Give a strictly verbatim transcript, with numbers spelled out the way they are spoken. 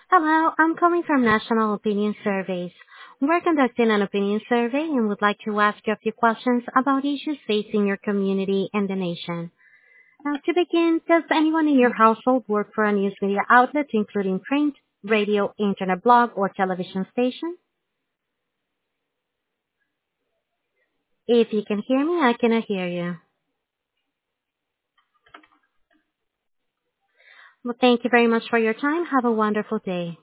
Hello, I'm calling from National Opinion Surveys. We're conducting an opinion survey and would like to ask you a few questions about issues facing your community and the nation. Now, to begin, does anyone in your household work for a news media outlet, including print, radio, internet blog, or television station? If you can hear me, I cannot hear you. Well, thank you very much for your time. Have a wonderful day.